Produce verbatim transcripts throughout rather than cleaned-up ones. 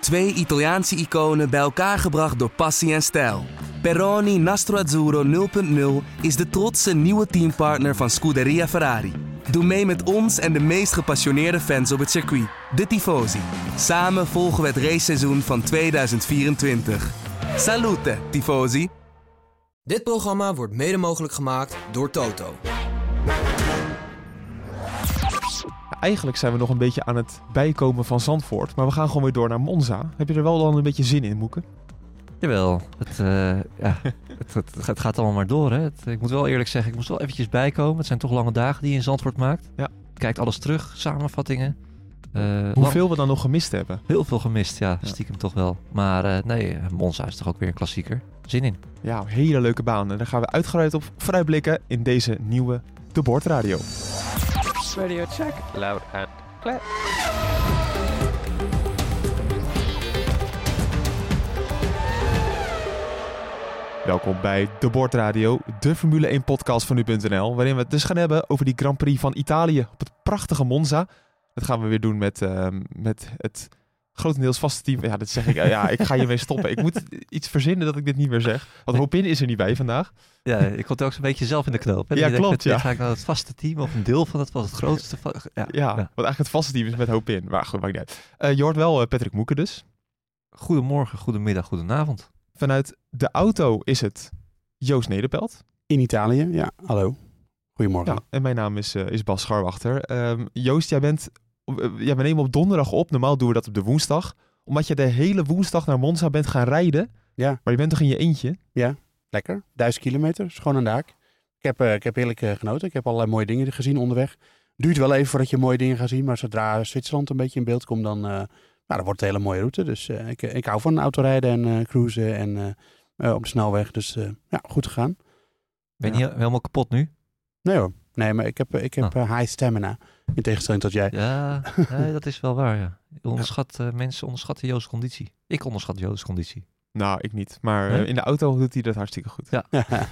Twee Italiaanse iconen bij elkaar gebracht door passie en stijl. Peroni Nastro Azzurro nul punt nul is de trotse nieuwe teampartner van Scuderia Ferrari. Doe mee met ons en de meest gepassioneerde fans op het circuit, de Tifosi. Samen volgen we het raceseizoen van tweeduizend vierentwintig. Salute, Tifosi! Dit programma wordt mede mogelijk gemaakt door Toto. Eigenlijk zijn we nog een beetje aan het bijkomen van Zandvoort, maar we gaan gewoon weer door naar Monza. Heb je er wel dan een beetje zin in, Moeke? Jawel, het, uh, ja, het, het, het gaat allemaal maar door. Hè. Het, ik moet wel eerlijk zeggen, ik moest wel eventjes bijkomen. Het zijn toch lange dagen die je in Zandvoort maakt. Ja. Kijkt alles terug, samenvattingen. Uh, Hoeveel lang... we dan nog gemist hebben? Heel veel gemist, ja, ja. stiekem toch wel. Maar uh, nee, Monza is toch ook weer een klassieker. Zin in. Ja, hele leuke baan. En daar gaan we uitgebreid op vooruitblikken in deze nieuwe De Bord Radio. Radio check, loud and clear. Welkom bij De Bord Radio, de Formule één podcast van nu punt n l, waarin we het dus gaan hebben over die Grand Prix van Italië op het prachtige Monza. Dat gaan we weer doen met, uh, met het grotendeels vaste team. Ja, dat zeg ik. Uh, ja, ik ga hiermee stoppen. Ik moet iets verzinnen dat ik dit niet meer zeg. Want Hopin is er niet bij vandaag. Ja, je komt ook zo'n beetje zelf in de knoop. Hè? Ja, je klopt. Denkt, ja. Ga ik naar het vaste team of een deel van het was het grootste? Va- ja, ja, ja, want eigenlijk het vaste team is met Hopin. Maar goed, maakt niet uit. Uh, je hoort wel uh, Patrick Moeke dus. Goedemorgen, goedemiddag, goedenavond. Vanuit de auto is het Joost Nederpelt. In Italië, ja. Hallo. Goedemorgen. Ja, en mijn naam is, uh, is Bas Scharwachter. Um, Joost, jij bent... Uh, ja, we nemen op donderdag op. Normaal doen we dat op de woensdag. Omdat je de hele woensdag naar Monza bent gaan rijden. Ja. Maar je bent toch in je eentje? Ja, lekker. Duizend kilometer, is gewoon aan de haak. Ik heb, uh, ik heb heerlijk uh, genoten. Ik heb allerlei mooie dingen gezien onderweg. Duurt wel even voordat je mooie dingen gaat zien. Maar zodra Zwitserland een beetje in beeld komt, dan, uh, nou, dan wordt het een hele mooie route. Dus uh, ik, ik hou van autorijden en uh, cruisen en uh, uh, op de snelweg. Dus uh, ja, goed gegaan. Ben je ja. niet helemaal kapot nu? Nee hoor. Nee, maar ik heb, ik heb oh. uh, high stamina. In tegenstelling tot jij. Ja, nee, dat is wel waar. Ja. Je onderschat, uh, mensen onderschatten Joost' conditie. Ik onderschat Joost' conditie. Nou, ik niet. Maar nee? uh, in de auto doet hij dat hartstikke goed. Ja.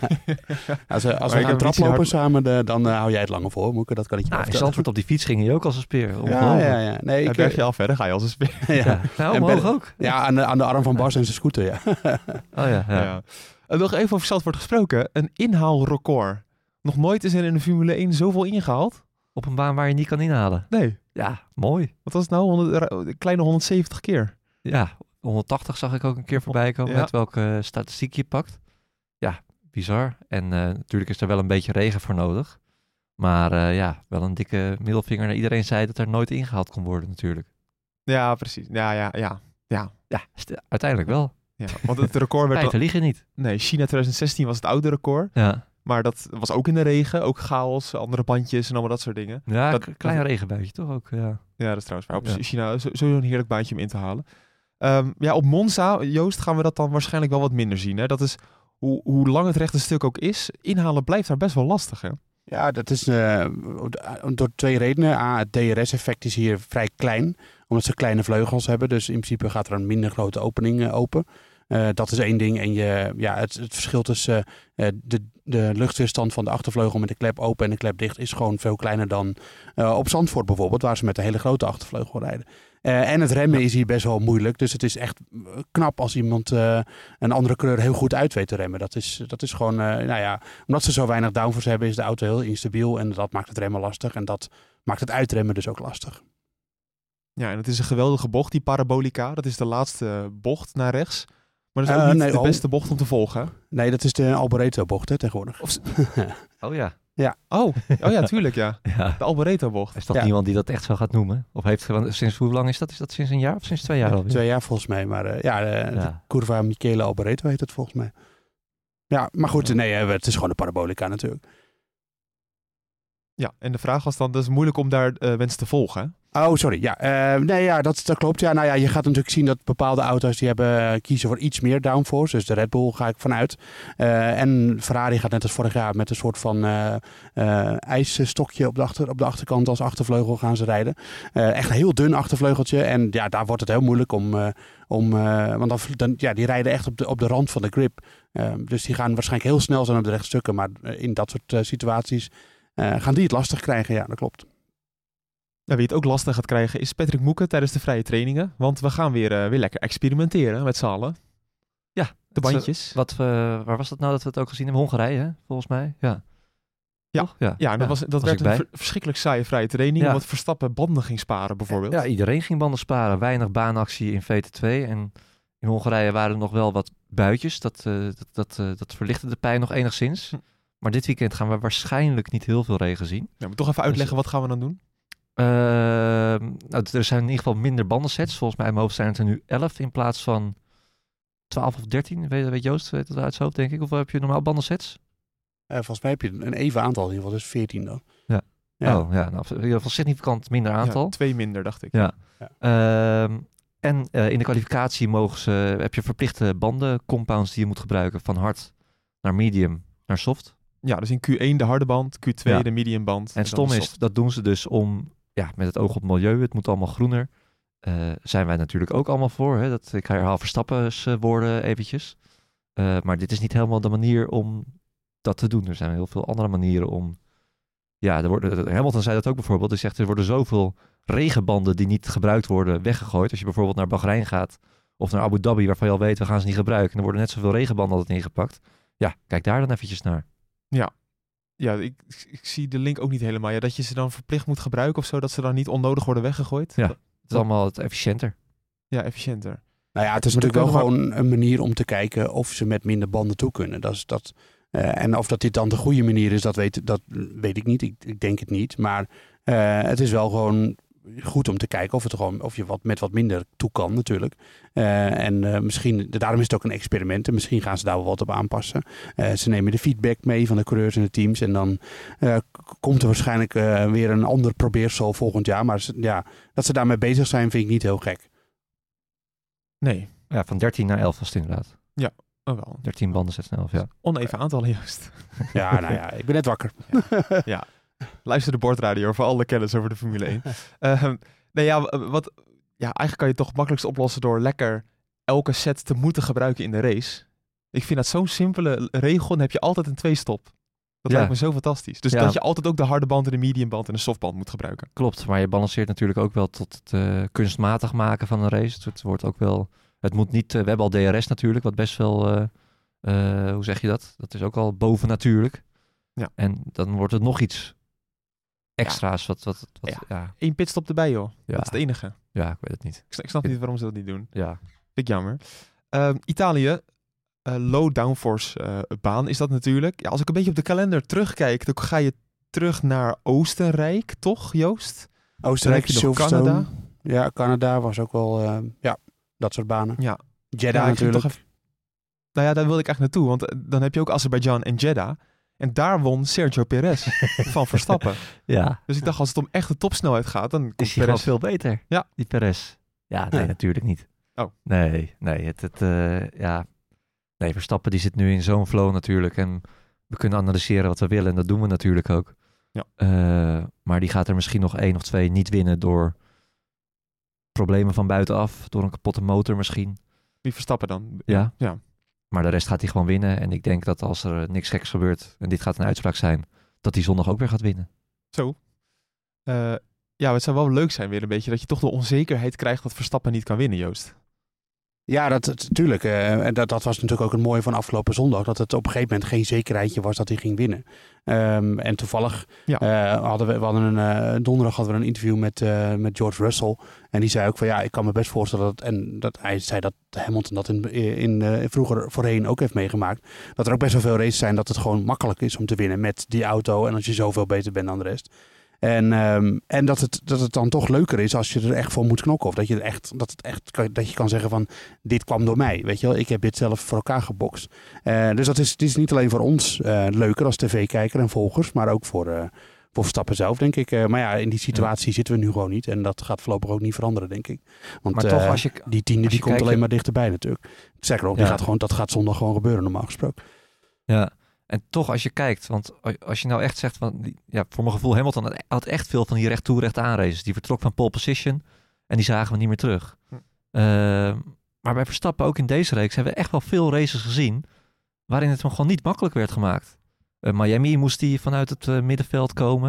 als we, als we gaan traplopen hard... samen, de, dan uh, hou jij het langer voor, Moeke. Dat kan ik je nou, wel in Zandvoort op die fiets ging je ook als een speer. Ja, ja, ja. Nee, ik, ik, berg je al verder, ga je als een speer. ja. ja. Nou, omhoog ben, ook. Ja, aan de, aan de arm van Bas en zijn scooter, ja. oh ja, ja. ja. En nog even over Zandvoort gesproken. Een inhaalrecord. Nog nooit is er in de Formule één zoveel ingehaald. Op een baan waar je niet kan inhalen. Nee. Ja, mooi. Wat was het nou? honderd, een kleine honderdzeventig keer. Ja, honderdtachtig zag ik ook een keer voorbij komen. Ja. Met welke statistiek je pakt. Ja, bizar. En uh, natuurlijk is er wel een beetje regen voor nodig. Maar uh, ja, wel een dikke middelvinger naar iedereen zei dat er nooit ingehaald kon worden natuurlijk. Ja, precies. Ja, ja, ja. Ja, ja st- uiteindelijk wel. Ja, want het record werd... Feiten liegen niet. Nee, China twintig zestien was het oude record. Ja. Maar dat was ook in de regen. Ook chaos, andere bandjes en allemaal dat soort dingen. Ja, dat, een klein dat... regenbuitje toch ook. Ja, ja dat is trouwens waar. Op ja. China sowieso een heerlijk baantje om in te halen. Um, ja, op Monza, Joost, gaan we dat dan waarschijnlijk wel wat minder zien. Hè? Dat is, hoe, hoe lang het rechte stuk ook is, inhalen blijft daar best wel lastig, hè? Ja, dat is uh, door twee redenen. A, het D R S-effect is hier vrij klein, omdat ze kleine vleugels hebben. Dus in principe gaat er een minder grote opening uh, open. Uh, dat is één ding. En je, ja, het, het verschil tussen uh, de, de luchtweerstand van de achtervleugel met de klep open en de klep dicht is gewoon veel kleiner dan uh, op Zandvoort bijvoorbeeld, waar ze met een hele grote achtervleugel rijden. Uh, en het remmen ja. is hier best wel moeilijk. Dus het is echt knap als iemand uh, een andere kleur heel goed uit weet te remmen. Dat is, dat is gewoon, uh, nou ja, omdat ze zo weinig downforce hebben, is de auto heel instabiel. En dat maakt het remmen lastig. En dat maakt het uitremmen dus ook lastig. Ja, en het is een geweldige bocht, die parabolica. Dat is de laatste bocht naar rechts. Maar dat is ook uh, niet nee, de oh. beste bocht om te volgen. Nee, dat is de Alboreto-bocht hè, tegenwoordig. Of... oh ja. Ja. Oh, oh ja, tuurlijk ja. ja. De Alboreto-bocht. Is toch ja. niemand die dat echt zo gaat noemen? Of heeft sinds hoe lang is dat? Is dat sinds een jaar of sinds twee jaar alweer? Twee jaar volgens mij. Maar uh, ja, uh, ja, de Curva Michele Alboreto heet het volgens mij. Ja, maar goed, nee, het is gewoon de parabolica natuurlijk. Ja, en de vraag was dan, dat is moeilijk om daar uh, mensen te volgen, hè? Oh, sorry. Ja, uh, nee, ja dat, dat klopt. Ja, nou ja, je gaat natuurlijk zien dat bepaalde auto's die hebben kiezen voor iets meer downforce. Dus de Red Bull ga ik vanuit. Uh, en Ferrari gaat net als vorig jaar met een soort van uh, uh, ijsstokje op de, achter, op de achterkant als achtervleugel gaan ze rijden. Uh, echt een heel dun achtervleugeltje. En ja, daar wordt het heel moeilijk om... Uh, om uh, want dan, dan, ja, die rijden echt op de, op de rand van de grip. Uh, dus die gaan waarschijnlijk heel snel zijn op de rechtstukken. Maar in dat soort uh, situaties uh, gaan die het lastig krijgen. Ja, dat klopt. wie het ook lastig gaat krijgen is Patrick Moeke tijdens de vrije trainingen. Want we gaan weer, uh, weer lekker experimenteren met z'n allen. Ja. De bandjes. Wat we, waar was dat nou dat we het ook gezien hebben? Hongarije, hè? Volgens mij. Ja. Ja, Toch? ja. ja, dat, ja. was, dat was werd een ver, verschrikkelijk saaie vrije training. Ja. Omdat Verstappen banden ging sparen bijvoorbeeld. Ja, iedereen ging banden sparen. Weinig baanactie in V T twee. En in Hongarije waren er nog wel wat buitjes. Dat, uh, dat, dat, uh, dat verlichtte de pijn nog enigszins. Hm. Maar dit weekend gaan we waarschijnlijk niet heel veel regen zien. Ja, maar toch even uitleggen, dus, wat gaan we dan doen? Uh, nou, er zijn in ieder geval minder bandensets. Volgens mij in mijn hoofd zijn het er nu elf in plaats van twaalf of dertien. Weet, weet Joost, weet het uit zijn hoofd denk ik. Of heb je normaal bandensets? Uh, volgens mij heb je een even aantal in ieder geval, dus veertien dan. Ja. ja. Oh ja, nou, in ieder geval significant minder aantal. Ja, twee minder, dacht ik. Ja. ja. Uh, en uh, in de kwalificatie mogen ze, heb je verplichte bandencompounds die je moet gebruiken. Van hard naar medium naar soft. Ja, dus in Q één de harde band, Q twee ja. de medium band. En, en stom is, dat doen ze dus om, ja, met het oog op milieu, het moet allemaal groener. Uh, zijn wij natuurlijk ook allemaal voor. Hè? Dat, ik herhaal Verstappens uh, woorden eventjes. Uh, maar dit is niet helemaal de manier om dat te doen. Er zijn heel veel andere manieren om... Ja, er worden, Hamilton zei dat ook bijvoorbeeld. Hij zegt, er worden zoveel regenbanden die niet gebruikt worden weggegooid. Als je bijvoorbeeld naar Bahrein gaat of naar Abu Dhabi, waarvan je al weet, we gaan ze niet gebruiken. En er worden net zoveel regenbanden altijd ingepakt. Ja, kijk daar dan eventjes naar. Ja, ja ik, ik zie de link ook niet helemaal. Ja, dat je ze dan verplicht moet gebruiken of zo, dat ze dan niet onnodig worden weggegooid. Ja, het is allemaal het efficiënter. Ja, efficiënter. Nou ja, het is natuurlijk wel gewoon een manier om te kijken of ze met minder banden toe kunnen. Dat is dat... Uh, en of dat dit dan de goede manier is, dat weet, dat weet ik niet. Ik, ik denk het niet. Maar uh, het is wel gewoon goed om te kijken of, het gewoon, of je wat, met wat minder toe kan natuurlijk. Uh, en uh, misschien, daarom is het ook een experiment. En misschien gaan ze daar wel wat op aanpassen. Uh, ze nemen de feedback mee van de coureurs en de teams. En dan uh, komt er waarschijnlijk uh, weer een ander probeersel volgend jaar. Maar ja, dat ze daarmee bezig zijn vind ik niet heel gek. Nee. Ja, van dertien naar elf was het inderdaad. Ja. Oh wel. dertien banden, zes en elf, ja. Oneven aantallen, juist. Ja, nou ja, ik ben net wakker. Ja, ja. Luister de bordradio voor alle kennis over de Formule één. uh, nee, ja, wat, ja, eigenlijk kan je het toch het makkelijkst oplossen door lekker elke set te moeten gebruiken in de race. Ik vind dat zo'n simpele regel, dan heb je altijd een twee-stop. Dat ja. lijkt me zo fantastisch. Dus ja. dat je altijd ook de harde band en de medium band en de softband moet gebruiken. Klopt, maar je balanceert natuurlijk ook wel tot het uh, kunstmatig maken van een race. Het wordt ook wel... Het moet niet... Uh, we hebben al D R S natuurlijk, wat best wel... Uh, uh, hoe zeg je dat? Dat is ook al bovennatuurlijk. Ja. En dan wordt het nog iets extra's. Ja. Wat, wat, wat, ja. ja. Eén pitstop erbij, joh. Ja. Dat is het enige. Ja, ik weet het niet. Ik snap, ik snap niet waarom ze dat niet doen. Ja. Vind ik jammer. Uh, Italië, uh, low downforce uh, baan is dat natuurlijk. Ja, als ik een beetje op de kalender terugkijk, dan ga je terug naar Oostenrijk, toch, Joost? Oostenrijk, Silverstone. Canada. Ja, Canada was ook wel... Uh, ja, dat soort banen. Ja. Jeddah ja, natuurlijk. Even... Nou ja, daar wilde ik echt naartoe. Want dan heb je ook Azerbeidzjan en Jeddah. En daar won Sergio Perez van Verstappen. Ja. Dus ik dacht, als het om echt de topsnelheid gaat, dan komt is hij Perez... veel beter. Ja. Die Perez. Ja, nee, ja. natuurlijk niet. Oh. Nee, nee. Het, het, uh, ja. Nee, Verstappen die zit nu in zo'n flow natuurlijk. En we kunnen analyseren wat we willen. En dat doen we natuurlijk ook. Ja. Uh, maar die gaat er misschien nog één of twee niet winnen door problemen van buitenaf. Door een kapotte motor misschien. Wie Verstappen dan? Ja. ja. Maar de rest gaat hij gewoon winnen. En ik denk dat als er niks geks gebeurt en dit gaat een uitspraak zijn, dat hij zondag ook weer gaat winnen. Zo. Uh, ja, het zou wel leuk zijn weer een beetje dat je toch de onzekerheid krijgt dat Verstappen niet kan winnen, Joost. Ja, dat natuurlijk. Uh, en dat, dat was natuurlijk ook het mooie van afgelopen zondag. Dat het op een gegeven moment geen zekerheidje was dat hij ging winnen. Um, en toevallig ja. uh, hadden we, we hadden een uh, donderdag hadden we een interview met, uh, met George Russell. En die zei ook van ja, ik kan me best voorstellen dat... En dat, hij zei dat Hamilton dat in, in, uh, vroeger voorheen ook heeft meegemaakt. Dat er ook best wel veel races zijn dat het gewoon makkelijk is om te winnen met die auto. En als je zoveel beter bent dan de rest. En, um, en dat, het, dat het dan toch leuker is als je er echt voor moet knokken. Of dat je, er echt, dat het echt, dat je kan zeggen van, dit kwam door mij. Weet je wel, ik heb dit zelf voor elkaar gebokst. Uh, dus dat is, het is niet alleen voor ons uh, leuker als tv-kijker en volgers. Maar ook voor, uh, voor Verstappen zelf, denk ik. Uh, maar ja, in die situatie ja. zitten we nu gewoon niet. En dat gaat voorlopig ook niet veranderen, denk ik. Want maar toch, uh, als je, die tiende die komt alleen maar dichterbij natuurlijk. Zeker ook, ja. die gaat gewoon, dat gaat zondag gewoon gebeuren, normaal gesproken. Ja. En toch als je kijkt, want als je nou echt zegt van, ja, voor mijn gevoel Hamilton had echt veel van die recht toe recht aan races. Die vertrok van pole position en die zagen we niet meer terug. Hm. Uh, maar bij Verstappen ook in deze reeks hebben we echt wel veel races gezien waarin het hem gewoon niet makkelijk werd gemaakt. Uh, Miami moest hij vanuit het uh, middenveld komen.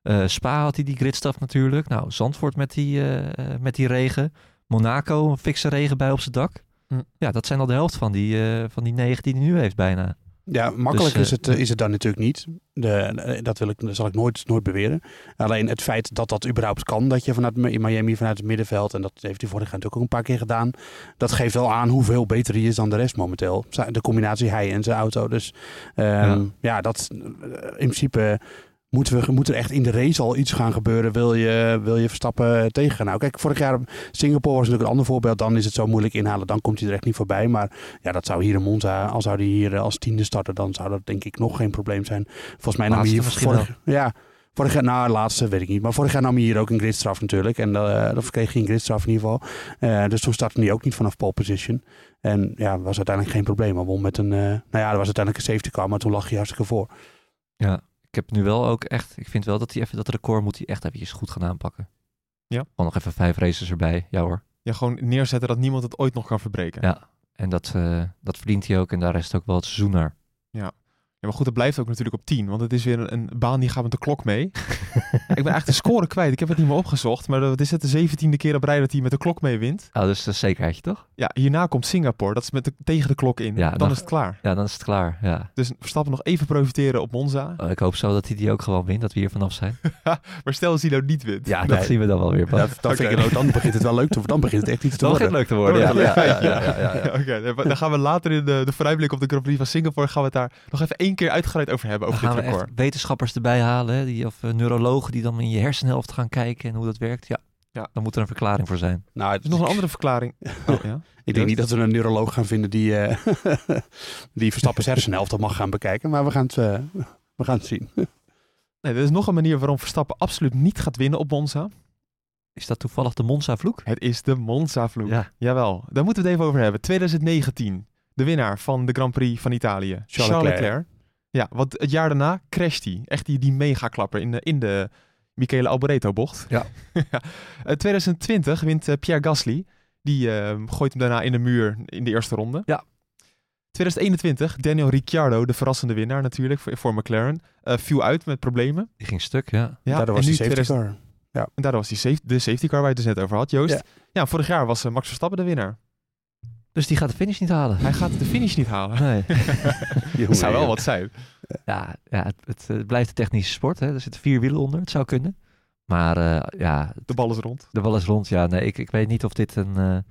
Uh, Spa had hij die gridstaf natuurlijk. Nou, Zandvoort met die, uh, met die regen. Monaco, een fikse regen bij op zijn dak. Hm. Ja, dat zijn al de helft van die, uh, van die negen die hij nu heeft bijna. Ja, makkelijk dus, uh, is, het, uh, is het dan natuurlijk niet. De, dat, wil ik, dat zal ik nooit, nooit beweren. Alleen het feit dat dat überhaupt kan, dat je vanuit in Miami vanuit het middenveld, en dat heeft hij vorig jaar natuurlijk ook een paar keer gedaan, dat geeft wel aan hoeveel beter hij is dan de rest momenteel. De combinatie hij en zijn auto. Dus um, ja. ja, dat in principe moeten we moet er echt in de race al iets gaan gebeuren. Wil je, wil je Verstappen tegen? Nou, kijk, vorig jaar Singapore was natuurlijk een ander voorbeeld. Dan is het zo moeilijk inhalen. Dan komt hij er echt niet voorbij. Maar ja, dat zou hier in Monza, al zou hij hier als tiende starten, dan zou dat denk ik nog geen probleem zijn. Volgens mij nam hij hier vorig, ja, vorig jaar, nou, laatste weet ik niet. Maar vorig jaar nam hij hier ook een gridstraf natuurlijk. En uh, dat kreeg hij een gridstraf in ieder geval. Uh, dus toen startte hij ook niet vanaf pole position. En ja, was uiteindelijk geen probleem. Maar won met een, uh, nou ja, er was uiteindelijk een safety car, maar toen lag hij hartstikke voor. Ja. Ik heb nu wel ook echt, ik vind wel dat hij even dat record moet hij echt eventjes goed gaan aanpakken. Ja. Gewoon nog even vijf races erbij, ja hoor. Ja, gewoon neerzetten dat niemand het ooit nog kan verbreken. Ja, en dat, uh, dat verdient hij ook en daar is het ook wel het seizoen naar. Ja. Ja, maar goed, het blijft ook natuurlijk op tien, want het is weer een, een baan die gaat met de klok mee. Ik ben eigenlijk de score kwijt, ik heb het niet meer opgezocht, maar wat is het de zeventiende keer op rij dat hij met de klok mee wint? Oh, dus dat is zekerheidje toch? Ja, hierna komt Singapore, dat is met de, tegen de klok in, ja, dan, dan is het klaar. Ja, dan is het klaar, ja. Dus Verstappen nog even profiteren op Monza. Oh, ik hoop zo dat hij die ook gewoon wint, dat we hier vanaf zijn. Maar stel als hij nou niet wint. Ja, dat nee. zien we dan wel weer. Ja, dan, okay. vind ik het ook, dan begint het wel leuk te worden, dan begint het echt iets te dan worden. Dan begint het leuk te worden, ja. ja, ja, ja, ja, ja, ja. Oké, okay, dan gaan we later in de, de vooruitblik op de Grand Prix van Singapore, gaan we het daar nog even één keer uitgebreid over hebben. Over dan gaan dit we record. echt wetenschappers erbij halen, hè, die, of uh, neurologen die dan in je hersenhelft gaan kijken en hoe dat werkt. Ja, ja. Dan moet er een verklaring voor zijn. Nou, het is nog een andere verklaring. Oh, ja? Ik denk niet dat we een neuroloog gaan vinden die, uh, die Verstappen's hersenhelft mag gaan bekijken, maar we gaan het, uh, we gaan het zien. Nee, er is nog een manier waarom Verstappen absoluut niet gaat winnen op Monza. Is dat toevallig de Monza-vloek? Het is de Monza-vloek. Ja. Jawel, daar moeten we het even over hebben. twintig negentien, de winnaar van de Grand Prix van Italië, Charles, Charles Leclerc. Leclerc. Ja, want het jaar daarna crasht hij. Echt die, die megaklapper in de, in de Michele Alboreto-bocht. Ja. uh, twintig twintig wint uh, Pierre Gasly. Die uh, gooit hem daarna in de muur in de eerste ronde. Ja. twintig eenentwintig, Daniel Ricciardo, de verrassende winnaar natuurlijk voor, voor McLaren, uh, viel uit met problemen. Die ging stuk, ja. ja daardoor was die safety twintig car. Ja. En daardoor was die safe, de safety car waar je het dus net over had, Joost. Ja, ja vorig jaar was uh, Max Verstappen de winnaar. Dus die gaat de finish niet halen. Hij gaat de finish niet halen. Nee. Dat zou wel wat zijn. Ja, ja het, het, het blijft een technische sport. Hè. Er zitten vier wielen onder. Het zou kunnen. Maar uh, ja... De bal is rond. De bal is rond, ja. Nee, ik, ik weet niet of dit een... Uh,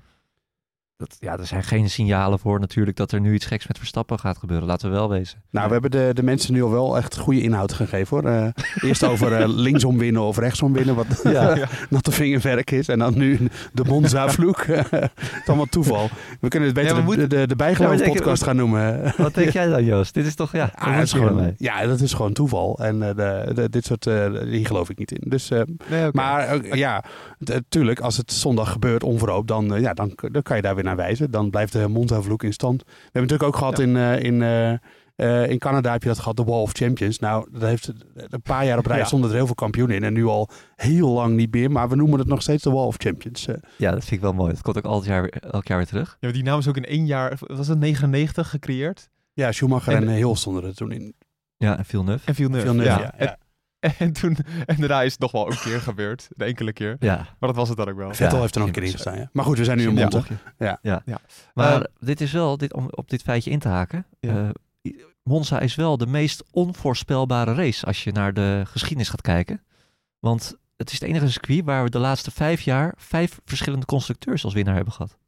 dat, ja, er zijn geen signalen voor natuurlijk dat er nu iets geks met Verstappen gaat gebeuren. Laten we wel wezen. Nou, we hebben de, de mensen nu al wel echt goede inhoud gegeven hoor. Uh, eerst over uh, linksom winnen of rechtsom winnen, wat ja, ja. natte vingerwerk is. En dan nu de Monza-vloek. Het is allemaal toeval. We kunnen het beter ja, we de, de, de bijgeloof-podcast ja, gaan noemen. Wat denk jij dan, Joost? Dit is toch, ja... Ah, dat is gewoon, ja, dat is gewoon toeval. En uh, de, de, dit soort, uh, hier geloof ik niet in. Dus, uh, nee, okay. Maar uh, ja, natuurlijk, als het zondag gebeurt onverhoopt, dan, uh, ja, dan, dan kan je daar weer naar wijzen. Dan blijft de Monza-vloek in stand. We hebben natuurlijk ook gehad ja. in, uh, in, uh, uh, in Canada heb je dat gehad, de Wall of Champions. Nou, dat heeft een paar jaar op rij ja. stonden er heel veel kampioenen in. En nu al heel lang niet meer. Maar we noemen het nog steeds de Wall of Champions. Uh. Ja, dat vind ik wel mooi. Dat komt ook elk jaar, elk jaar weer terug. Ja, die naam is ook in één jaar, was het negenennegentig gecreëerd? Ja, Schumacher en, en Hill stonden er toen in. Ja, en Villeneuve. En Villeneuve, Villeneuve ja. ja, ja. En, en toen, en daarna is het nog wel een keer gebeurd. De enkele keer. Ja. Maar dat was het dan ook wel. Vettel ja. heeft er nog een keer in gestaan. Ja. Maar goed, we zijn nu in Monza. Ja. Ja. Ja. Maar uh, dit is wel, dit, om op dit feitje in te haken. Ja. Uh, Monza is wel de meest onvoorspelbare race als je naar de geschiedenis gaat kijken. Want het is het enige circuit waar we de laatste vijf jaar vijf verschillende constructeurs als winnaar hebben gehad.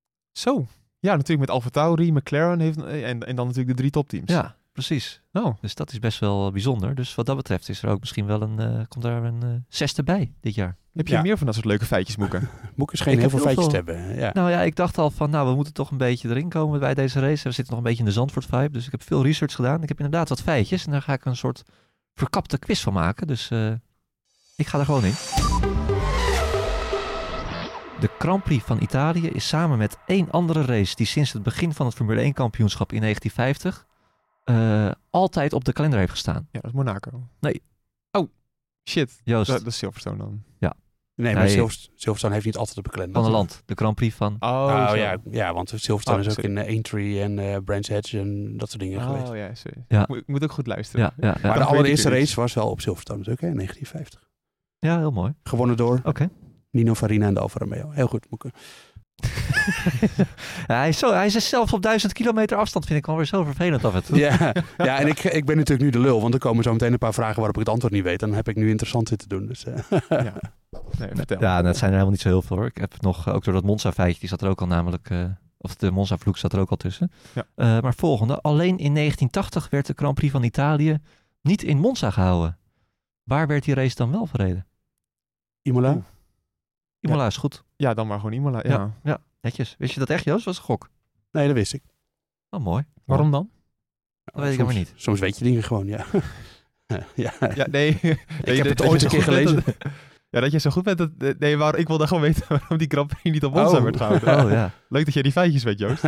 Zo. Ja, natuurlijk met AlphaTauri, McLaren heeft, en, en dan natuurlijk de drie topteams. Ja, precies. Oh. Dus dat is best wel bijzonder. Dus wat dat betreft is er ook misschien wel een, uh, komt daar een uh, zesde bij dit jaar. Heb je ja. meer van dat soort leuke feitjes, Moeke? Moeke scheen heel, heel veel feitjes te hebben. Ja. Nou ja, ik dacht al van, nou, we moeten toch een beetje erin komen bij deze race. We zitten nog een beetje in de Zandvoort-vibe, dus ik heb veel research gedaan. Ik heb inderdaad wat feitjes en daar ga ik een soort verkapte quiz van maken. Dus uh, ik ga er gewoon in. De Grand Prix van Italië is samen met één andere race die sinds het begin van het Formule één kampioenschap in negentien vijftig uh, altijd op de kalender heeft gestaan. Ja, dat is Monaco. Nee. Oh, shit. Joost. Dat, dat is Silverstone dan. Ja. Nee, maar Nee. Silverstone, Silverstone heeft niet altijd de beklemd. Van een land. De Grand Prix van... Oh, Oh zo. ja, ja, want Silverstone Oh, is ook sorry. in uh, Aintree en uh, Brands Hatch en dat soort dingen geweest. Oh ja, sorry. Ja. Ik, moet, ik moet ook goed luisteren. Ja, ja, ja. Maar de weet ik allereerste weer race iets. was wel op Silverstone natuurlijk, hè, in negentien vijftig. ja, heel mooi. Gewonnen door Oké. Nino Farina en de Alfa Romeo. Heel goed. Moet ik- ja, hij, is zo, hij is zelfs op duizend kilometer afstand, vind ik wel weer zo vervelend af en toe. Ja, ja, en ik, ik ben natuurlijk nu de lul, want er komen zo meteen een paar vragen waarop ik het antwoord niet weet. En dan heb ik nu interessant zitten doen. Dus, uh. Ja. Nee, vertel. Ja, dat zijn er helemaal niet zo heel veel hoor. Ik heb nog, uh, ook door dat Monza-feitje, die zat er ook al namelijk, uh, of de Monza-vloek zat er ook al tussen. Ja. Uh, maar volgende, alleen in negentien tachtig werd de Grand Prix van Italië niet in Monza gehouden. Waar werd die race dan wel verreden? Imola? Oeh. Imola is goed. Ja, dan maar gewoon Imola. Ja. Ja. ja, netjes. Wist je dat echt, Joost? Was een gok. Nee, dat wist ik. Oh, mooi. Waarom dan? Dat weet ik soms, helemaal niet. Soms weet je dingen gewoon, ja. ja. Ja, nee. nee Ik heb dat- het dat ooit je een zo keer goed bent gelezen. dat- ja, dat je zo goed bent. Dat, nee, waar, ik wilde gewoon weten waarom die Grand Prix niet op Monza Oh. werd gehouden. Oh ja. Leuk dat jij die feitjes weet, Joost.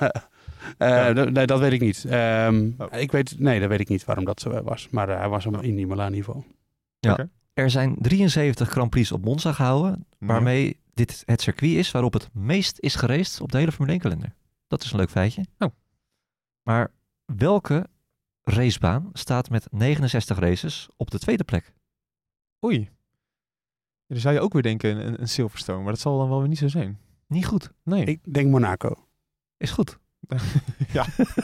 Uh, d- nee, dat weet ik niet. Um, Oh. ik weet, nee, dat weet ik niet waarom dat zo was. Maar uh, hij was hem in Imola in ieder geval. Er zijn drieënzeventig Grand Prix op Monza gehouden, waarmee dit het circuit is waarop het meest is geraced op de hele Formule één kalender. Dat is een leuk feitje. Oh. Maar welke racebaan staat met negenenzestig races op de tweede plek? Oei. Ja, dan zou je ook weer denken een, een Silverstone, maar dat zal dan wel weer niet zo zijn. Niet goed. Nee. Ik denk Monaco. Is goed. ja.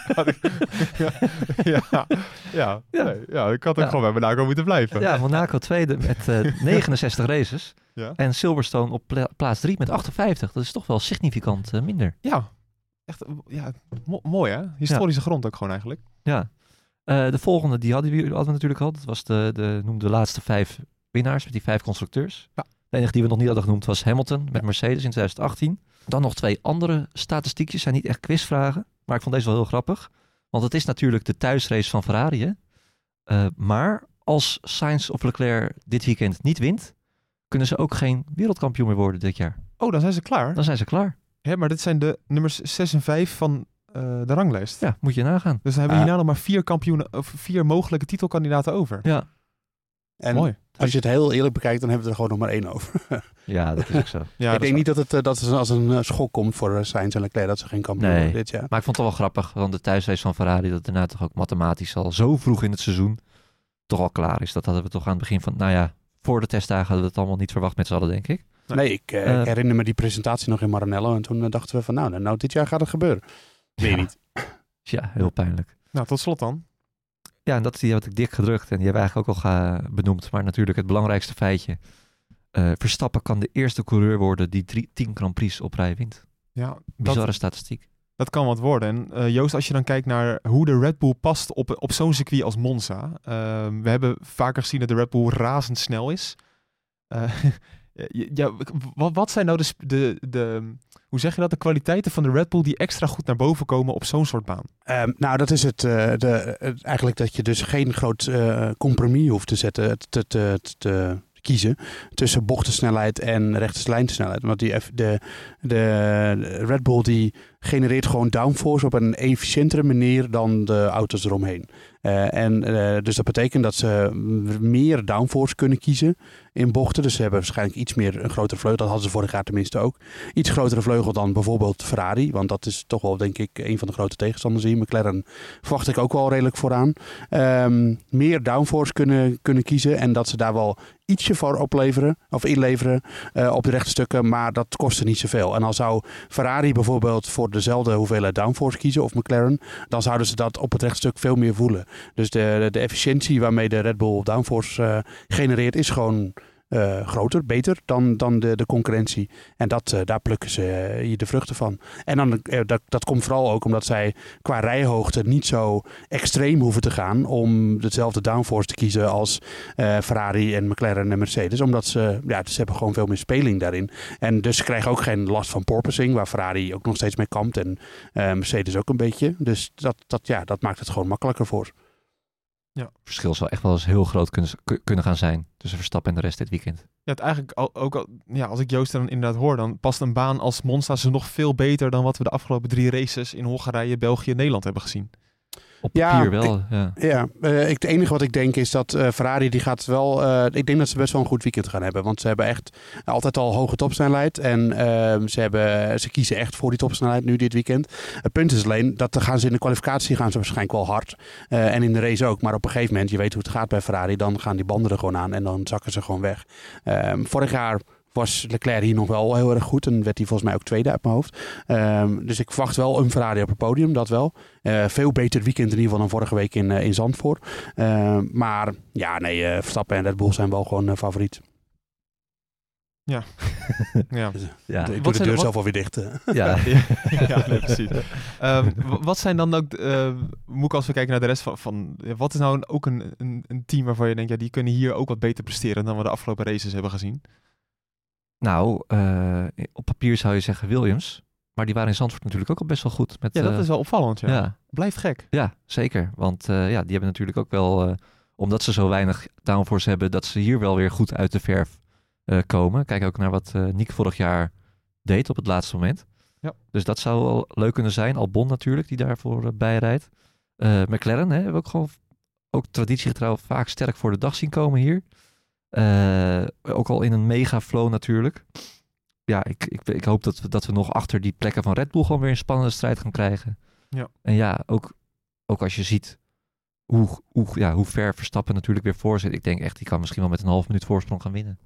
ja. Ja. Ja. Ja. Nee, ja, ik had ook Ja. gewoon bij Monaco moeten blijven. Ja, Monaco tweede met uh, negenenzestig races. Ja. En Silverstone op pla- plaats drie met achtenvijftig. Dat is toch wel significant uh, minder. Ja. Echt, uh, ja, mo- mooi hè? Historische grond ook gewoon eigenlijk. Ja. Uh, de volgende, die hadden we, hadden we natuurlijk al. Dat was de, de, noemde de laatste vijf winnaars met die vijf constructeurs. Ja. De enige die we nog niet hadden genoemd was Hamilton met Mercedes in twintig achttien. Dan nog twee andere statistiekjes. Zijn niet echt quizvragen, maar ik vond deze wel heel grappig. Want het is natuurlijk de thuisrace van Ferrari. Hè? Uh, maar als Sainz of Leclerc dit weekend niet wint, kunnen ze ook geen wereldkampioen meer worden dit jaar. Oh, dan zijn ze klaar. Dan zijn ze klaar. Hè, maar dit zijn de nummers zes en vijf van uh, de ranglijst. Ja, moet je nagaan. Dus dan hebben we Ah. hierna nog maar vier kampioenen, of vier mogelijke titelkandidaten over. Ja, En Mooi. als je het heel eerlijk bekijkt, dan hebben we er gewoon nog maar één over. ja dat is ook zo. Ja, ik denk niet dat het, uh, dat het als een uh, schok komt voor uh, Sainz en Leclerc dat ze geen kampioen Nee. worden dit jaar. Maar ik vond het wel grappig, want de thuisrace van Ferrari, dat daarna toch ook mathematisch al zo vroeg in het seizoen toch al klaar is. Dat hadden we toch aan het begin van, nou ja, voor de testdagen hadden we het allemaal niet verwacht met z'n allen, denk ik. Nee, ik, uh, Uh, ik herinner me die presentatie nog in Maranello. En toen uh, dachten we van, nou, nou, dit jaar gaat het gebeuren. Weet je Ja. niet. Ja, heel pijnlijk. Nou, tot slot dan. Ja, en dat die had ik dik gedrukt en die hebben we eigenlijk ook al ga- benoemd. Maar natuurlijk het belangrijkste feitje. Uh, Verstappen kan de eerste coureur worden die drie, tien Grand Prix op rij wint. Ja, Bizarre dat, statistiek. dat kan wat worden. En uh, Joost, als je dan kijkt naar hoe de Red Bull past op, op zo'n circuit als Monza. Uh, we hebben vaker gezien dat de Red Bull razendsnel is. Uh, ja, wat, wat zijn nou de, de, de, hoe zeg je dat, de kwaliteiten van de Red Bull die extra goed naar boven komen op zo'n soort baan? Um, nou, dat is het, uh, de, het. Eigenlijk dat je dus geen groot uh, compromis hoeft te zetten, te, te, te, te kiezen tussen bochtensnelheid en rechterslijnsnelheid. Want die, de, de Red Bull die genereert gewoon downforce op een efficiëntere manier dan de auto's eromheen. Uh, en uh, dus dat betekent dat ze meer downforce kunnen kiezen in bochten. Dus ze hebben waarschijnlijk iets meer een grotere vleugel. Dat hadden ze vorig jaar tenminste ook. Iets grotere vleugel dan bijvoorbeeld Ferrari. Want dat is toch wel, denk ik, een van de grote tegenstanders hier. McLaren verwacht ik ook wel redelijk vooraan. Um, meer downforce kunnen, kunnen kiezen. En dat ze daar wel ietsje voor opleveren of inleveren uh, op de rechte stukken. Maar dat kostte niet zoveel. En al zou Ferrari bijvoorbeeld voor dezelfde hoeveelheid downforce kiezen of McLaren, dan zouden ze dat op het rechtstuk veel meer voelen. Dus de, de, de efficiëntie waarmee de Red Bull downforce uh, genereert is gewoon uh, groter, beter dan, dan de, de concurrentie. En dat, uh, daar plukken ze uh, de vruchten van. En dan, uh, dat, dat komt vooral ook omdat zij qua rijhoogte niet zo extreem hoeven te gaan om dezelfde downforce te kiezen als uh, Ferrari en McLaren en Mercedes. Omdat ze, ja, ze hebben gewoon veel meer speling daarin. En dus ze krijgen ook geen last van porpoising, waar Ferrari ook nog steeds mee kampt en uh, Mercedes ook een beetje. Dus dat, dat, ja, dat maakt het gewoon makkelijker voor. Ja, het verschil zou echt wel eens heel groot kunnen, kunnen gaan zijn tussen Verstappen en de rest dit weekend. Ja, het eigenlijk al, ook al, ja, als ik Joost dan inderdaad hoor, dan past een baan als Monza ze nog veel beter dan wat we de afgelopen drie races in Hongarije, België en Nederland hebben gezien. Op papier Ja, wel, ik, ja. Ja, uh, ik, het enige wat ik denk is dat uh, Ferrari die gaat wel... Uh, ik denk dat ze best wel een goed weekend gaan hebben. Want ze hebben echt altijd al hoge topsnelheid. En uh, ze, hebben, ze kiezen echt voor die topsnelheid nu dit weekend. Het punt is alleen, dat gaan ze in de kwalificatie gaan ze waarschijnlijk wel hard. Uh, en in de race ook. Maar op een gegeven moment, je weet hoe het gaat bij Ferrari. Dan gaan die banden er gewoon aan en dan zakken ze gewoon weg. Uh, vorig jaar... was Leclerc hier nog wel heel erg goed. En werd hij volgens mij ook tweede uit mijn hoofd. Um, dus ik verwacht wel een Ferrari op het podium, dat wel. Uh, veel beter weekend in ieder geval dan vorige week in, uh, in Zandvoort. Uh, maar ja, nee, uh, Verstappen en Red Bull zijn wel gewoon uh, favoriet. Ja. ja. ja. Ik doe wat de deur wat... zelf alweer dicht. Ja, ja nee, precies. Um, wat zijn dan ook, uh, moet ik als we kijken naar de rest van, van wat is nou een, ook een, een, een team waarvan je denkt, ja, die kunnen hier ook wat beter presteren dan we de afgelopen races hebben gezien? Nou, uh, op papier zou je zeggen Williams. Maar die waren in Zandvoort natuurlijk ook al best wel goed. Met, ja, dat uh, is wel opvallend. Ja. Ja. Blijft gek. Ja, zeker. Want uh, ja, die hebben natuurlijk ook wel... Uh, omdat ze zo weinig downforce hebben... dat ze hier wel weer goed uit de verf uh, komen. Kijk ook naar wat uh, Nick vorig jaar deed op het laatste moment. Ja. Dus dat zou wel leuk kunnen zijn. Albon natuurlijk, die daarvoor uh, bijrijdt. Uh, McLaren hè, hebben we ook gewoon... ook traditiegetrouw vaak sterk voor de dag zien komen hier. Uh, ook al in een mega flow natuurlijk. Ja, ik, ik, ik hoop dat we, dat we nog achter die plekken van Red Bull gewoon weer een spannende strijd gaan krijgen. Ja. En ja, ook, ook als je ziet hoe, hoe, ja, hoe ver Verstappen natuurlijk weer voor zit. Ik denk echt, die kan misschien wel met een half minuut voorsprong gaan winnen.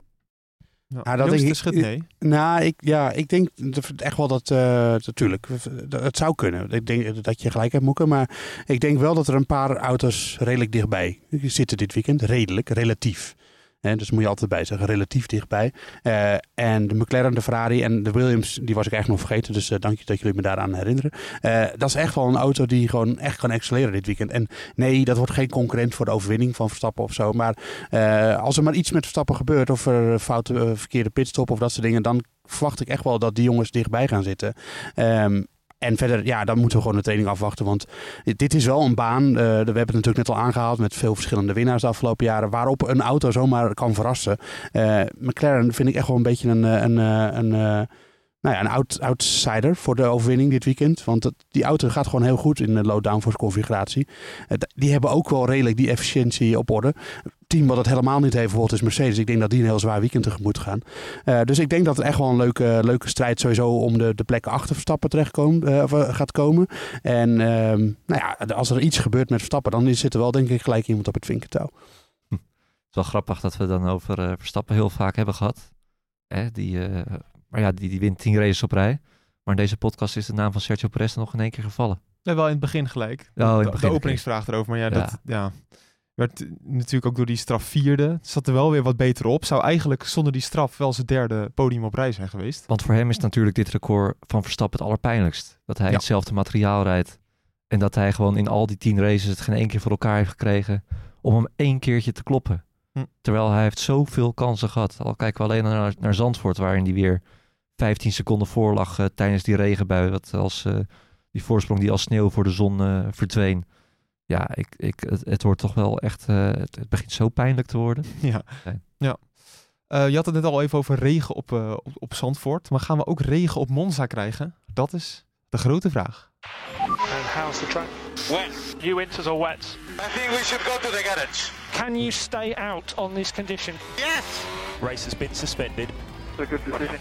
Ja, ja, dat denk ik, schut, nee. Nou, ik, ja, ik denk echt wel dat, uh, natuurlijk, het zou kunnen. Ik denk dat je gelijk hebt, Moeke. Maar ik denk wel dat er een paar auto's redelijk dichtbij zitten dit weekend. Redelijk, relatief. He, dus moet je altijd bij zeggen, relatief dichtbij. Uh, en de McLaren, de Ferrari en de Williams, die was ik eigenlijk nog vergeten. Dus uh, dank je dat jullie me daaraan herinneren. Uh, dat is echt wel een auto die gewoon echt kan excelleren dit weekend. En nee, dat wordt geen concurrent voor de overwinning van Verstappen of zo. Maar uh, als er maar iets met Verstappen gebeurt, of er foute, uh, verkeerde pitstop of dat soort dingen, dan verwacht ik echt wel dat die jongens dichtbij gaan zitten. Um, En verder, ja, dan moeten we gewoon de training afwachten. Want dit is wel een baan, uh, we hebben het natuurlijk net al aangehaald met veel verschillende winnaars de afgelopen jaren, waarop een auto zomaar kan verrassen. Uh, McLaren vind ik echt wel een beetje een, een, een, een, uh, nou ja, een out, outsider voor de overwinning dit weekend. Want het, die auto gaat gewoon heel goed in de low downforce configuratie. Uh, die hebben ook wel redelijk die efficiëntie op orde. Team wat het helemaal niet heeft bijvoorbeeld is Mercedes. Ik denk dat die een heel zwaar weekend tegemoet gaan. Uh, dus ik denk dat het echt wel een leuke, leuke strijd sowieso om de, de plekken achter Verstappen terecht komen, uh, of, uh, gaat komen. En uh, nou ja, als er iets gebeurt met Verstappen, dan zit er wel denk ik gelijk iemand op het vinkertouw. Hm. Het is wel grappig dat we dan over uh, Verstappen heel vaak hebben gehad. Eh, die, uh, maar ja, die, die wint tien races op rij. Maar in deze podcast is de naam van Sergio Perez nog in één keer gevallen. Nee, wel in het begin gelijk. Oh, in het de, begin de openingsvraag okay. erover. Maar ja, ja. dat... Ja. werd natuurlijk ook door die straf vierde. Zat er wel weer wat beter op. Zou eigenlijk zonder die straf wel zijn derde podium op rij zijn geweest. Want voor hem is natuurlijk dit record van Verstappen het allerpijnlijkst. Dat hij ja. hetzelfde materiaal rijdt. En dat hij gewoon in al die tien races het geen één keer voor elkaar heeft gekregen om hem één keertje te kloppen. Hm. Terwijl hij heeft zoveel kansen gehad. Al kijken we alleen naar, naar Zandvoort, waarin hij weer vijftien seconden voor lag uh, tijdens die regenbui. Wat als uh, die voorsprong die als sneeuw voor de zon uh, verdween. Ja, ik, ik, het, het wordt toch wel echt... Uh, het, het begint zo pijnlijk te worden. Ja, okay. ja. Uh, je had het net al even over regen op, uh, op, op Zandvoort. Maar gaan we ook regen op Monza krijgen? Dat is de grote vraag. And how's the track? Wet. You winters or wet? I think we should go to the garage. Can you stay out on this condition? Yes. Race has been suspended. It's a good decision.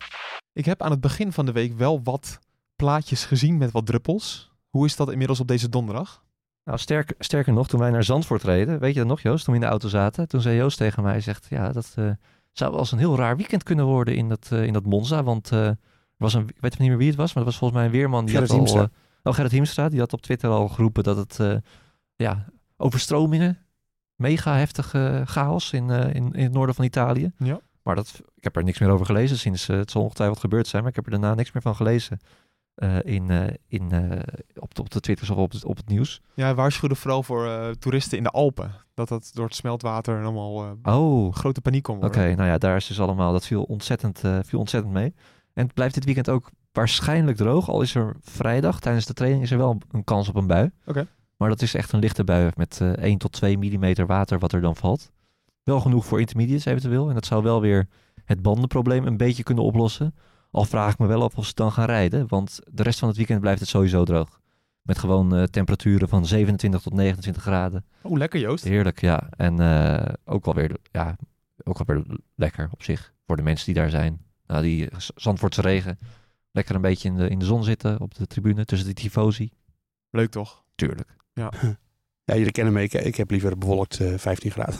Ik heb aan het begin van de week wel wat plaatjes gezien met wat druppels. Hoe is dat inmiddels op deze donderdag? Nou, sterk, sterker nog, toen wij naar Zandvoort reden, weet je dat nog Joost, toen we in de auto zaten, toen zei Joost tegen mij, zegt, ja, dat uh, zou wel eens een heel raar weekend kunnen worden in dat, uh, in dat Monza, want uh, er was een, ik weet niet meer wie het was, maar dat was volgens mij een weerman. Die Gerrit had al, Hiemstra. Uh, oh, Gerrit Hiemstra, die had op Twitter al geroepen dat het, uh, ja, overstromingen, mega heftige chaos in, uh, in, in het noorden van Italië. Ja. Maar dat, ik heb er niks meer over gelezen sinds, uh, het zal ongetwijfeld gebeurd zijn, maar ik heb er daarna niks meer van gelezen. Uh, in, uh, in, uh, op, de, op de Twitters of op het, op het nieuws. Ja, hij waarschuwde vooral voor uh, toeristen in de Alpen. Dat dat door het smeltwater allemaal uh, oh. grote paniek kon worden. Oké, okay, nou ja, daar is dus allemaal, dat viel ontzettend, uh, viel ontzettend mee. En het blijft dit weekend ook waarschijnlijk droog. Al is er vrijdag, tijdens de training, is er wel een kans op een bui. Oké. Okay. Maar dat is echt een lichte bui met uh, één tot twee millimeter water wat er dan valt. Wel genoeg voor intermediates eventueel. En dat zou wel weer het bandenprobleem een beetje kunnen oplossen. Al vraag ik me wel af of ze dan gaan rijden, want de rest van het weekend blijft het sowieso droog. Met gewoon uh, temperaturen van zevenentwintig tot negenentwintig graden. Oh, lekker Joost. Heerlijk, ja. En uh, ook wel weer, ja, ook wel weer lekker op zich. Voor de mensen die daar zijn. Nou, die Zandvoortse regen. Lekker een beetje in de, in de zon zitten op de tribune tussen de tifosi. Leuk toch? Tuurlijk. Ja. Ja, jullie kennen me. Ik, ik heb liever bewolkt uh, vijftien graden.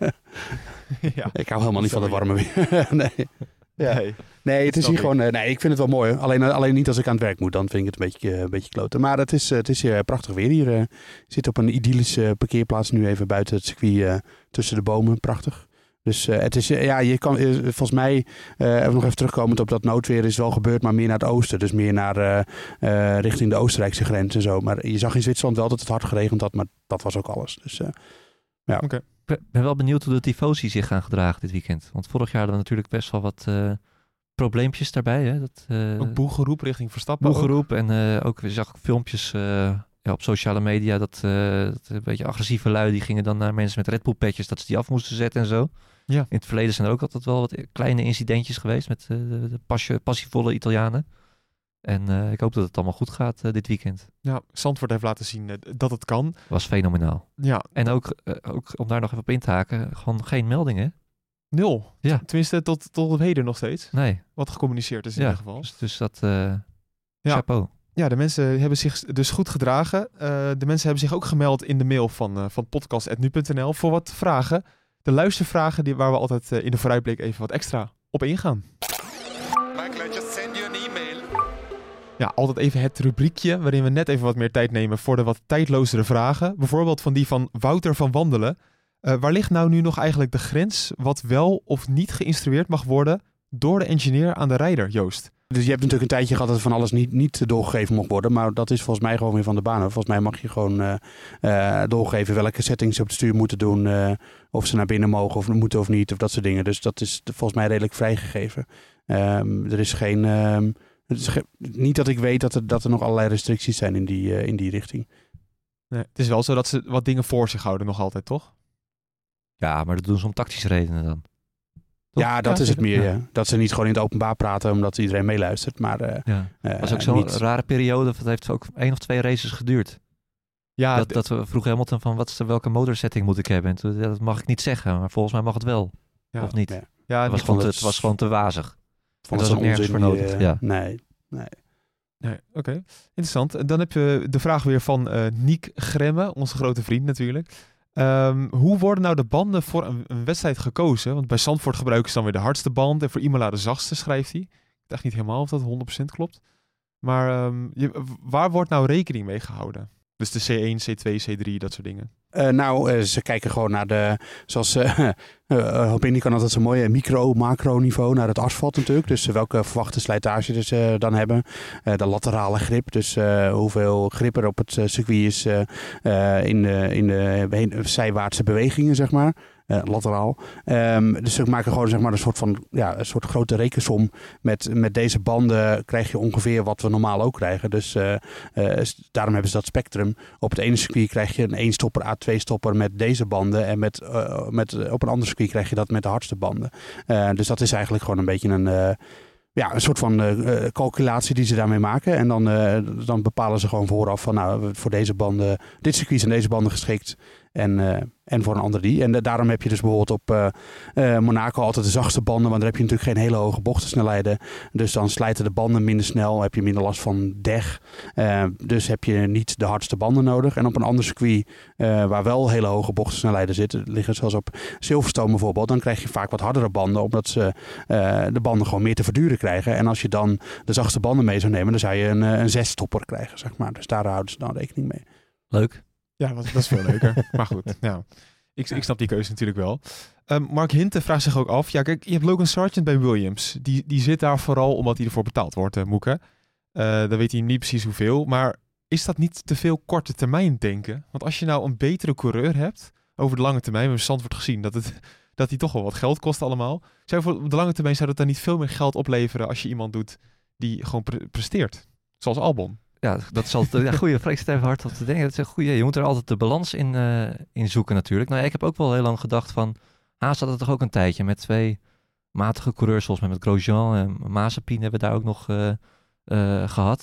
Ja. Ik hou helemaal niet van het warme weer. Nee. Ja. Nee. Nee, het is hier ik. gewoon... Uh, nee, ik vind het wel mooi. Alleen, alleen niet als ik aan het werk moet. Dan vind ik het een beetje, uh, een beetje kloten. Maar het is, uh, het is hier uh, prachtig weer hier. Uh, ik zit op een idyllische parkeerplaats nu even buiten het circuit. Uh, tussen de bomen. Prachtig. Dus uh, het is... Uh, ja, je kan... Uh, volgens mij... Uh, even nog even terugkomend op dat noodweer is wel gebeurd. Maar meer naar het oosten. Dus meer naar... Uh, uh, richting de Oostenrijkse grens en zo. Maar je zag in Zwitserland wel dat het hard geregend had. Maar dat was ook alles. Dus uh, ja. Oké. Ik ben wel benieuwd hoe de tifosi zich gaan gedragen dit weekend. Want vorig jaar hadden we natuurlijk best wel wat uh, probleempjes daarbij. Hè? Dat, uh, Ook boegeroep richting Verstappen. boegeroep en uh, ook, je zag filmpjes uh, ja, op sociale media. Dat, uh, dat een beetje agressieve lui, die gingen dan naar mensen met Red Bull petjes, dat ze die af moesten zetten en zo. Ja. In het verleden zijn er ook altijd wel wat kleine incidentjes geweest met uh, de, de passie, passievolle Italianen. En uh, ik hoop dat het allemaal goed gaat uh, dit weekend. Ja, Zandvoort heeft laten zien uh, dat het kan. Was fenomenaal. Ja. En ook, uh, ook om daar nog even op in te haken, gewoon geen meldingen. Nul. Ja. Tenminste, tot, tot op heden nog steeds. Nee. Wat gecommuniceerd is in ja, ieder geval. Dus, dus dat... Uh, ja. Chapeau. Ja, de mensen hebben zich dus goed gedragen. Uh, de mensen hebben zich ook gemeld in de mail van, uh, van podcast punt nu punt n l voor wat vragen. De luistervragen die, waar we altijd uh, in de vooruitblik even wat extra op ingaan. Michael, I just send you an email. Ja, altijd even het rubriekje waarin we net even wat meer tijd nemen voor de wat tijdlozere vragen. Bijvoorbeeld van die van Wouter van Wandelen. Uh, waar ligt nou nu nog eigenlijk de grens wat wel of niet geïnstrueerd mag worden door de engineer aan de rijder, Joost? Dus je hebt natuurlijk een tijdje gehad dat van alles niet, niet doorgegeven mocht worden. Maar dat is volgens mij gewoon weer van de baan. Volgens mij mag je gewoon uh, uh, doorgeven welke settings ze op het stuur moeten doen. Uh, of ze naar binnen mogen of moeten of niet. Of dat soort dingen. Dus dat is volgens mij redelijk vrijgegeven. Um, er is geen... Um, het is ge- niet dat ik weet dat er, dat er nog allerlei restricties zijn in die, uh, in die richting. Nee, het is wel zo dat ze wat dingen voor zich houden nog altijd, toch? Ja, maar dat doen ze om tactische redenen dan. Toch? Ja, dat Ja, is het meer. ja. Ja. Dat ze niet gewoon in het openbaar praten omdat iedereen meeluistert. Maar uh, Ja. uh, Dat was ook zo'n niet... rare periode. Het heeft ook één of twee races geduurd. Ja, dat, d- dat we vroeg Hamilton van wat is de, welke motorsetting moet ik hebben. En toen, ja, dat mag ik niet zeggen, maar volgens mij mag het wel. ja. Of niet? Ja. Ja, Het was, die- gewoon te, het- het was gewoon te wazig. Vond dat het is ook nergens onzin voor die, nodig. uh, Ja. Nee, nee. Nee, oké. Okay. Interessant. En dan heb je de vraag weer van uh, Niek Gremme, onze grote vriend natuurlijk. Um, hoe worden nou de banden voor een, een wedstrijd gekozen? Want bij Zandvoort gebruiken ze dan weer de hardste band en voor Imola de zachtste, schrijft hij. Ik weet echt niet helemaal of dat honderd procent klopt. Maar um, je, waar wordt nou rekening mee gehouden? Dus de C één, C twee, C drie, dat soort dingen. Uh, nou, uh, ze kijken gewoon naar de, zoals uh, uh, op Indy kan altijd zo'n mooie micro, macro niveau naar het asfalt natuurlijk. Dus uh, welke verwachte slijtage ze uh, dan hebben. Uh, de laterale grip, dus uh, hoeveel grip er op het uh, circuit is uh, uh, in de, in de heen, zijwaartse bewegingen, zeg maar. Uh, lateraal. Um, dus ze maken gewoon zeg maar een soort van ja, een soort grote rekensom. Met, met deze banden krijg je ongeveer wat we normaal ook krijgen. Dus uh, uh, daarom hebben ze dat spectrum. Op het ene circuit krijg je een één stopper, A twee stopper met deze banden. En met, uh, met, op een ander circuit krijg je dat met de hardste banden. Uh, dus dat is eigenlijk gewoon een beetje een... Uh, Ja, een soort van uh, calculatie die ze daarmee maken. En dan, uh, dan bepalen ze gewoon vooraf van nou, voor deze banden, dit circuit zijn deze banden geschikt. En, uh, en voor een ander die. En uh, daarom heb je dus bijvoorbeeld op uh, uh, Monaco altijd de zachtste banden. Want daar heb je natuurlijk geen hele hoge bochtensnelheden. Dus dan slijten de banden minder snel. Heb je minder last van deg. Uh, dus heb je niet de hardste banden nodig. En op een ander circuit uh, waar wel hele hoge bochtensnelheden zitten. Liggen zoals op Silverstone bijvoorbeeld. Dan krijg je vaak wat hardere banden. Omdat ze uh, de banden gewoon meer te verduren krijgen. En als je dan de zachtste banden mee zou nemen. Dan zou je een, een zesstopper krijgen, zeg maar. Dus daar houden ze dan rekening mee. Leuk. Ja, dat, dat is veel leuker. Maar goed, ja. ik, ik snap die keuze natuurlijk wel. Um, Mark Hinten vraagt zich ook af. Ja, kijk, je hebt Logan Sargent bij Williams. Die, die zit daar vooral omdat hij ervoor betaald wordt, uh, Moeke. Uh, dan weet hij niet precies hoeveel. Maar is dat niet te veel korte termijn denken? Want als je nou een betere coureur hebt, over de lange termijn, we hebben Zandvoort gezien dat het... dat die toch wel wat geld kost allemaal. Zou voor op de lange termijn zou dat dan niet veel meer geld opleveren als je iemand doet die gewoon pre- presteert? Zoals Albon. Ja, dat is altijd een goede. Ik sta even hard op te denken. Dat is een goede. Je moet er altijd de balans in, uh, in zoeken natuurlijk. Nou ja, ik heb ook wel heel lang gedacht van... Haas had het toch ook een tijdje met twee matige coureurs... zoals met Grosjean en Mazepin hebben we daar ook nog uh, uh, gehad.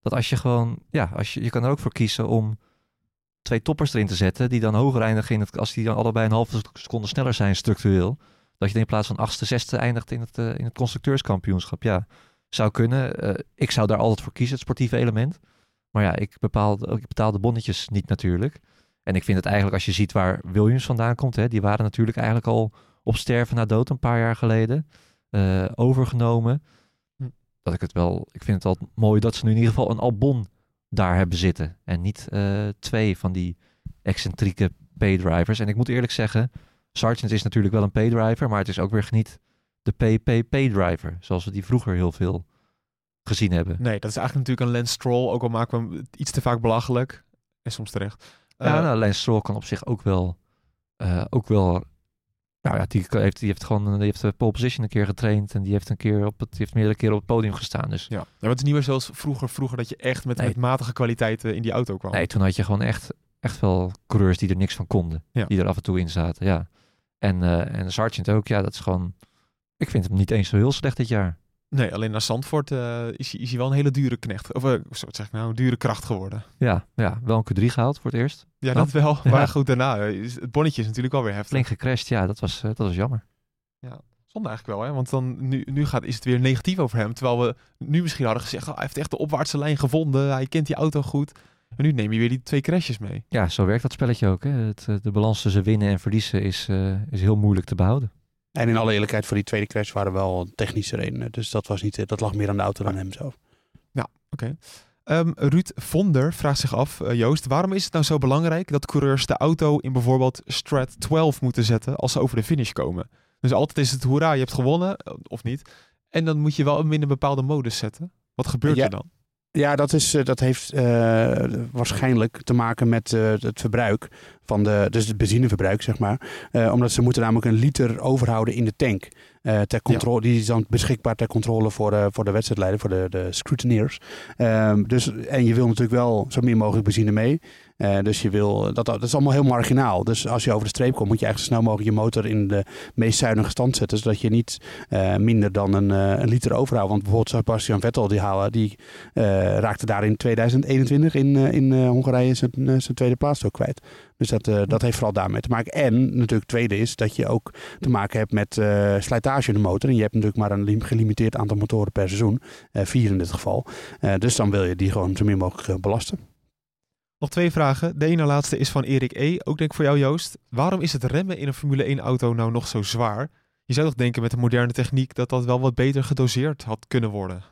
Dat als je gewoon, ja, als je, je kan er ook voor kiezen om twee toppers erin te zetten, die dan hoger eindigen in het, als die dan allebei een halve seconde sneller zijn structureel. Dat je dan in plaats van achtste, zesde eindigt in het, uh, in het constructeurskampioenschap. Ja, zou kunnen. Uh, ik zou daar altijd voor kiezen, het sportieve element. Maar ja, ik, bepaal, ik betaal de bonnetjes niet natuurlijk. En ik vind het eigenlijk, als je ziet waar Williams vandaan komt, hè, die waren natuurlijk eigenlijk al op sterven na dood een paar jaar geleden. Uh, overgenomen. Hm. Dat ik het wel, ik vind het altijd mooi dat ze nu in ieder geval een Albon daar hebben zitten. En niet uh, twee van die excentrieke paydrivers. En ik moet eerlijk zeggen, Sargent is natuurlijk wel een paydriver, maar het is ook weer niet de P P P-driver, zoals we die vroeger heel veel gezien hebben. Nee, dat is eigenlijk natuurlijk een Lance Stroll, ook al maken we hem iets te vaak belachelijk. En soms terecht. Uh, ja, nou, Lance Stroll kan op zich ook wel, uh, ook wel, nou ja, die heeft, die heeft gewoon, die heeft de pole position een keer getraind en die heeft een keer op het, die heeft meerdere keren op het podium gestaan. Dus ja, ja, maar het is niet meer zoals vroeger, vroeger dat je echt met, nee. met matige kwaliteiten in die auto kwam. Nee, toen had je gewoon echt, echt wel coureurs die er niks van konden, ja. die er af en toe in zaten, ja. En, uh, en Sargent ook, ja, dat is gewoon, ik vind hem niet eens zo heel slecht dit jaar. Nee, alleen naar Zandvoort uh, is, hij, is hij wel een hele dure knecht. Of uh, wat zeg ik nou, een dure kracht geworden. Ja, ja, wel een Q drie gehaald voor het eerst. Ja, dat wel. Ja. Maar goed, daarna is het bonnetje is natuurlijk wel weer heftig. Flink gecrashed, ja, dat was, uh, dat was jammer. Ja, zonde eigenlijk wel, hè. Want dan nu, nu gaat, is het weer negatief over hem. Terwijl we nu misschien hadden gezegd, oh, hij heeft echt de opwaartse lijn gevonden. Hij kent die auto goed. En nu neem je weer die twee crashes mee. Ja, zo werkt dat spelletje ook, hè. Het, de balans tussen winnen en verliezen is, uh, is heel moeilijk te behouden. En in alle eerlijkheid, voor die tweede crash waren wel technische redenen. Dus dat, was niet, dat lag meer aan de auto dan hem zelf. Ja, oké. Okay. Um, Ruud Vonder vraagt zich af, uh, Joost, waarom is het nou zo belangrijk dat coureurs de auto in bijvoorbeeld Strat twaalf moeten zetten als ze over de finish komen? Dus altijd is het hoera, je hebt gewonnen, of niet. En dan moet je wel in een bepaalde modus zetten. Wat gebeurt ja. er dan? Ja, dat, is, dat heeft uh, waarschijnlijk te maken met uh, het verbruik van de, dus het benzineverbruik, zeg maar. Uh, omdat ze moeten namelijk een liter overhouden in de tank. Uh, ter controle, ja. Die is dan beschikbaar ter controle voor, uh, voor de wedstrijdleider, voor de, de scrutineers. Uh, dus, en je wil natuurlijk wel zo min mogelijk benzine mee. Uh, dus je wil, dat, dat is allemaal heel marginaal. Dus als je over de streep komt, moet je eigenlijk zo snel mogelijk je motor in de meest zuinige stand zetten. Zodat je niet uh, minder dan een, uh, een liter overhoudt. Want bijvoorbeeld Sebastian Vettel, die, halen, die uh, raakte daar in tweeduizend eenentwintig in, uh, in uh, Hongarije zijn, uh, zijn tweede plaats ook kwijt. Dus dat, uh, dat heeft vooral daarmee te maken. En natuurlijk het tweede is dat je ook te maken hebt met uh, slijtage in de motor. En je hebt natuurlijk maar een gelimiteerd aantal motoren per seizoen. Uh, vier in dit geval. Uh, dus dan wil je die gewoon zo min mogelijk uh, belasten. Nog twee vragen. De ene laatste is van Erik E. Ook denk ik voor jou, Joost. Waarom is het remmen in een Formule één auto nou nog zo zwaar? Je zou toch denken met de moderne techniek dat dat wel wat beter gedoseerd had kunnen worden?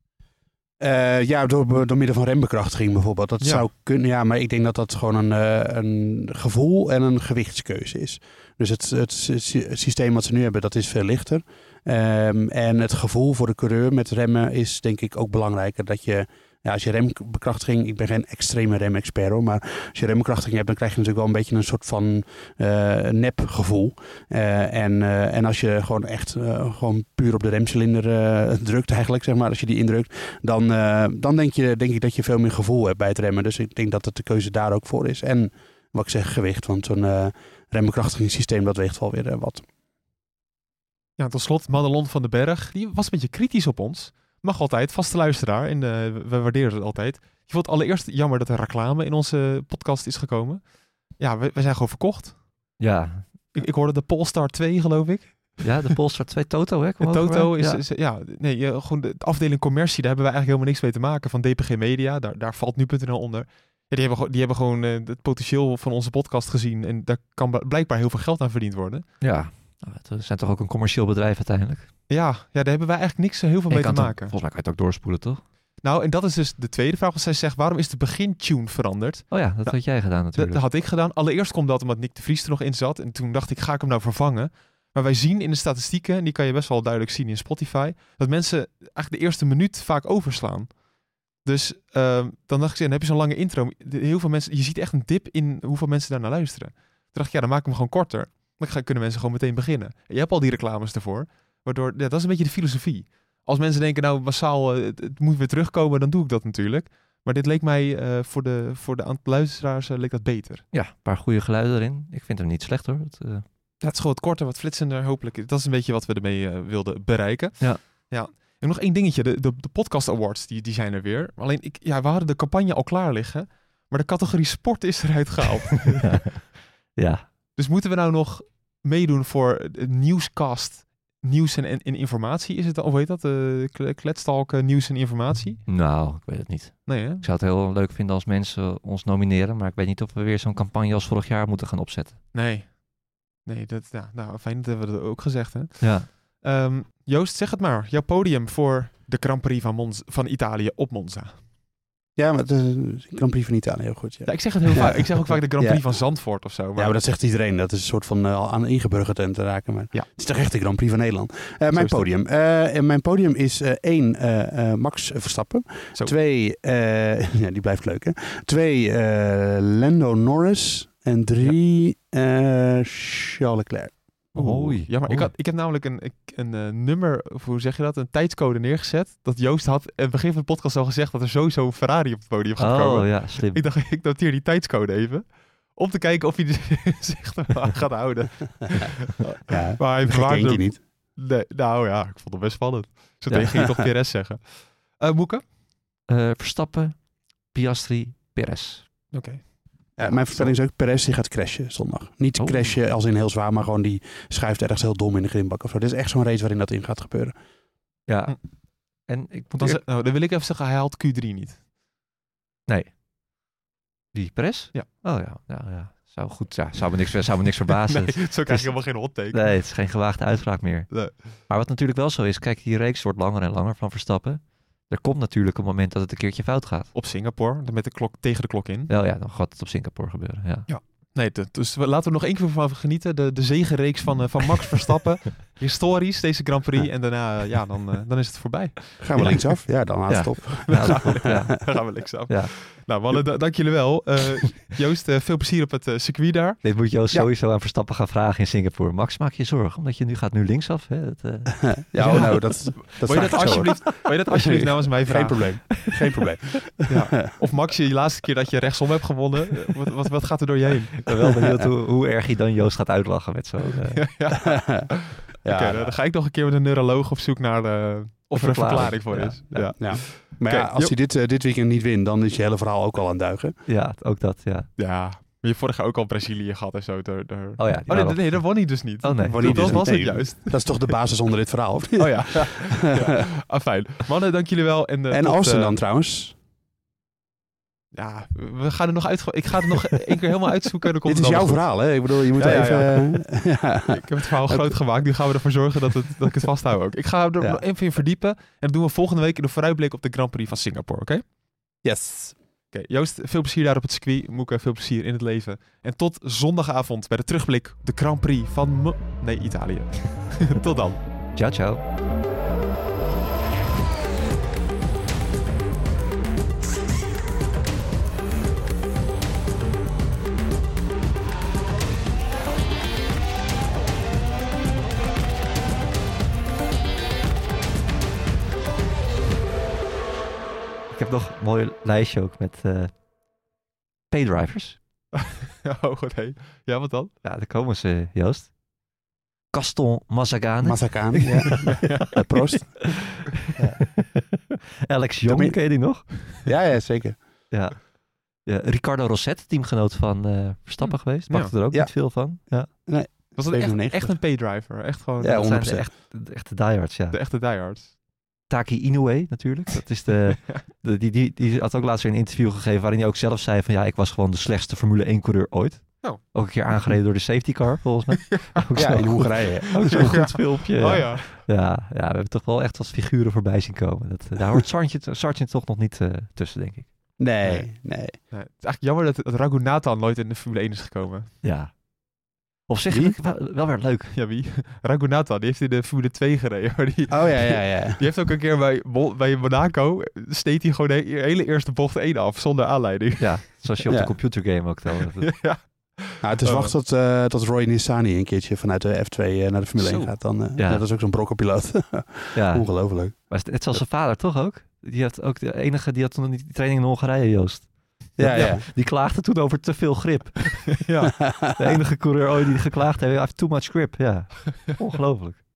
Uh, ja, door, door middel van rembekrachtiging bijvoorbeeld. Dat ja. zou kunnen, ja, maar ik denk dat dat gewoon een, uh, een gevoel en een gewichtskeuze is. Dus het, het systeem wat ze nu hebben, dat is veel lichter. Um, en het gevoel voor de coureur met remmen is denk ik ook belangrijker. Dat je, ja, als je rembekrachtiging, ik ben geen extreme remexpert hoor, maar als je rembekrachtiging hebt, dan krijg je natuurlijk wel een beetje een soort van uh, nepgevoel. Uh, en, uh, en als je gewoon echt uh, gewoon puur op de remcilinder uh, drukt eigenlijk, zeg maar, als je die indrukt, dan, uh, dan denk, je, denk ik dat je veel meer gevoel hebt bij het remmen. Dus ik denk dat het de keuze daar ook voor is. En wat ik zeg, gewicht, want zo'n uh, rembekrachtigingssysteem, dat weegt wel weer uh, wat. Ja, tot slot, Madelon van den Berg, die was een beetje kritisch op ons. Mag altijd, vaste luisteraar. En uh, we waarderen het altijd. Je vond het allereerst jammer dat er reclame in onze podcast is gekomen. Ja, we, we zijn gewoon verkocht. Ja. Ik, ik hoorde de Polestar twee, geloof ik. Ja, de Polestar twee Toto, hè? De Toto is, ja. is, ja, nee, uh, gewoon de, de afdeling commercie, daar hebben we eigenlijk helemaal niks mee te maken. Van D P G Media, daar, daar valt nu punt n l onder. Ja, die hebben, die hebben gewoon uh, het potentieel van onze podcast gezien. En daar kan blijkbaar heel veel geld aan verdiend worden. Ja, nou, het zijn toch ook een commercieel bedrijf uiteindelijk. Ja, ja, daar hebben wij eigenlijk niks heel veel mee te maken. Volgens mij kan je het ook doorspoelen, toch? Nou, en dat is dus de tweede vraag. Want zij zegt, waarom is de begintune veranderd? Oh ja, dat nou, had jij gedaan natuurlijk. Dat had ik gedaan. Allereerst komt dat omdat Nick de Vries er nog in zat. En toen dacht ik, ga ik hem nou vervangen? Maar wij zien in de statistieken, en die kan je best wel duidelijk zien in Spotify, dat mensen eigenlijk de eerste minuut vaak overslaan. Dus uh, dan dacht ik, dan heb je zo'n lange intro. Heel veel mensen, je ziet echt een dip in hoeveel mensen daar naar luisteren. Toen dacht ik, ja, dan maak ik hem gewoon korter. Dan kunnen mensen gewoon meteen beginnen. En je hebt al die reclames ervoor. Waardoor, ja, dat is een beetje de filosofie. Als mensen denken, nou massaal, uh, het, het moet weer terugkomen, dan doe ik dat natuurlijk. Maar dit leek mij uh, voor de, voor de aantal luisteraars uh, leek dat beter. Ja, een paar goede geluiden erin. Ik vind hem niet slecht hoor. Het, uh... ja, het is gewoon wat korter, wat flitsender hopelijk. Dat is een beetje wat we ermee uh, wilden bereiken. Ja. Ja. En nog één dingetje, de, de, de podcast awards, die, die zijn er weer. Alleen, ik, ja, we hadden de campagne al klaar liggen, maar de categorie sport is eruit gehaald. Ja. Dus moeten we nou nog meedoen voor de nieuwscast, nieuws en, en, en informatie? Is het, of hoe heet dat? Uh, Kletstalk, uh, nieuws en informatie? Nou, ik weet het niet. Nee, hè? Ik zou het heel leuk vinden als mensen ons nomineren, maar ik weet niet of we weer zo'n campagne als vorig jaar moeten gaan opzetten. Nee. Nee, dat, ja, nou, fijn dat hebben we dat ook gezegd, hè? Ja. Um, Joost, zeg het maar. Jouw podium voor de Grand Prix van, Monza, van Italië op Monza. Ja, maar de Grand Prix van Italië, heel goed. Ja. Ja, ik zeg het heel Ja. vaak. Ik zeg ook vaak de Grand Prix Ja. van Zandvoort of zo. Maar... Ja, maar dat zegt iedereen. Dat is een soort van uh, al aan ingeburgerd en te raken. Maar Ja. het is toch echt de Grand Prix van Nederland. Uh, Zo mijn is het. podium. Uh, mijn podium is uh, één, uh, uh, Max Verstappen. Zo. Twee, uh, ja, die blijft leuk hè. Twee, uh, Lando Norris. En drie, uh, Charles Leclerc. Oei. Ja, maar ik, had, ik heb namelijk een, een, een uh, nummer, of hoe zeg je dat, een tijdscode neergezet. Dat Joost had in het begin van de podcast al gezegd dat er sowieso een Ferrari op het podium gaat Oh, komen. ja, slim. Ik dacht, ik noteer die tijdscode even. Om te kijken of hij zich eraan gaat houden. Ja, Maar hij gek bewaarde eentje hem. niet. Nee, nou ja, ik vond het best spannend. Zo Ja. tegen je toch Perez zeggen. Uh, Moeke? Uh, Verstappen, Piastri, Perez. Oké. Ja, mijn voorspelling is ook Perez die gaat crashen zondag. Niet Oh. crashen als in heel zwaar, maar gewoon die schuift ergens heel dom in de grindbak of zo. Dit is echt zo'n race waarin dat in gaat gebeuren. Ja. Hm. En ik moet Dan, eer- ze- nou, dan wil ik even zeggen, hij haalt Q drie niet. Die Perez? Ja. Oh ja, ja, ja. Zou goed, ja, zou me niks, zou me niks verbazen. Nee, zo krijg je helemaal geen hot take. Nee, het is geen gewaagde uitspraak meer. Nee. Maar wat natuurlijk wel zo is, kijk, die reeks wordt langer en langer van Verstappen. Er komt natuurlijk een moment dat het een keertje fout gaat. Op Singapore, met de klok tegen de klok in. Wel ja, dan gaat het op Singapore gebeuren, ja. Nee, t- dus we, laten we nog één keer van genieten. De, de zegenreeks van, uh, van Max Verstappen. Historisch, deze Grand Prix. En daarna, uh, ja, dan, uh, dan is het voorbij. Gaan we Ja. linksaf? Ja, dan houdt Ja. het op. Ja, dat klopt, ja. Dan gaan we linksaf. Ja. Nou, mannen, da- dank jullie wel. Uh, Joost, uh, veel plezier op het uh, circuit daar. Dit moet Joost Ja. sowieso aan Verstappen gaan vragen in Singapore. Max, maak je zorgen, omdat je nu gaat nu linksaf. Hè? Het, uh... Ja, oh, nou, dat, dat Wil je vraag dat ik zo, hoor. alsjeblieft, wil je dat alsjeblieft namens mij Geen vragen? probleem. Geen probleem. Ja. Of Max, je laatste keer dat je rechtsom hebt gewonnen. uh, Wat, wat, wat gaat er door je heen? Ik ben wel benieuwd hoe, hoe erg je dan Joost gaat uitlachen met zo'n... Uh... Ja. Ja, Oké, dan ga ik nog een keer met een neuroloog op zoek naar de, of er een verklaring. verklaring voor Ja. is. Ja. Ja. ja. Maar Oké, ja, als jo- hij dit, uh, dit weekend niet wint, dan is je hele verhaal ook al aan het duigen. Ja, ook dat, ja. Ja, maar je hebt vorig jaar ook al Brazilië gehad en zo. Daar, daar... Oh ja, die Oh nee, waren nee, dat won hij dus niet. Oh nee. Won hij dat dus was niet. het Nee, juist. Dat is toch de basis onder dit verhaal, of niet? Oh ja. ja. Ah, fijn. Mannen, dank jullie wel. En, uh, En tot, Austin uh, dan trouwens. Ja, we gaan er nog uit. Ik ga het nog één keer helemaal uitzoeken. Dan komt Dit is het jouw allemaal verhaal, hè? Ik bedoel, je moet Ja, ja, even... uh, ja. goed. Ik heb het verhaal groot gemaakt. Nu gaan we ervoor zorgen dat, het, dat ik het vasthoud ook. Ik ga er Ja. nog even in verdiepen. En dat doen we volgende week in de vooruitblik op de Grand Prix van Singapore, oké? Yes. Oké, Joost, veel plezier daar op het circuit. Moeke, veel plezier in het leven. En tot zondagavond bij de terugblik op de Grand Prix van... Mo- nee, Italië. Tot dan. Ciao, ciao. Ik heb nog een mooi lijstje ook met uh, paydrivers. Oh, goed, hé. Ja, wat dan? Ja, daar komen ze, Joost. Gaston Mazzagane. Mazzacane. Ja. Uh, Prost. Ja. Alex Jong, Domin- ken je die nog? Ja, ja, zeker. Ja. Ja, Ricardo Rosset, teamgenoot van uh, Verstappen Hm. geweest. Ja. Pakte er ook Ja. niet veel van. Ja. Was het echt, zevenennegentig. echt een paydriver? Echt gewoon Ja, Dat zijn honderd de, procent. echt, de echte diehards, ja. de echte diehards. Taki Inoue natuurlijk. Dat is de, de, die, die, die had ook laatst weer een interview gegeven waarin hij ook zelf zei van ja, ik was gewoon de slechtste Formule één coureur ooit. Oh. Ook een keer aangereden door de safety car, volgens mij. Ook Ja, zo'n in goed- Hongarije. Ook zo'n Ja. goed filmpje. Oh ja. Ja, ja, we hebben toch wel echt als figuren voorbij zien komen. Dat, daar hoort Sargent, Sargent toch nog niet uh, tussen, denk ik. Nee, Nee. nee. Nee, het is eigenlijk jammer dat, dat Raghunathan nooit in de Formule één is gekomen. Ja. Op zich Wie? wel, wel weer leuk. Ja, wie? Raghunathan, die heeft in de Formule twee gereden. Maar die, Oh ja, ja, ja. die heeft ook een keer bij, Mo- bij Monaco, steed hij gewoon de he- hele eerste bocht één af, zonder aanleiding. Ja, zoals je op Ja. de computergame ook telt. Ja. Nou, het is Oh. wachten tot, uh, tot Roy Nissany een keertje vanuit de F twee uh, naar de Formule Zo. één gaat. Dan, uh, Ja. ja. Dat is ook zo'n brokkenpiloot. Ja, Ongelooflijk. maar net zoals zijn vader toch ook? Die had ook de enige, die had toen die training in Hongarije, Joost. Ja, ja. Die klaagde toen over te veel grip. Ja. De enige coureur ooit die geklaagd heeft, hij heeft too much grip. Ja, ongelooflijk.